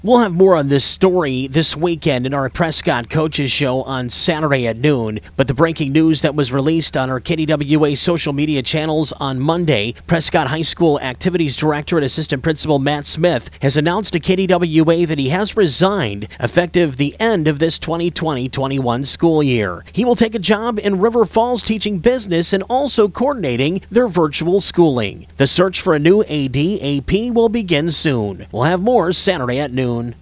We'll have more on this story this weekend in our Prescott Coaches Show on Saturday at noon. But the breaking news that was released on our KDWA social media channels on Monday, Prescott High School Activities Director and Assistant Principal Matt Smith has announced to KDWA that he has resigned effective the end of this 2020-21 school year. He will take a job in River Falls teaching business and also coordinating their virtual schooling. The search for a new AD/AP will begin soon. We'll have more Saturday at noon.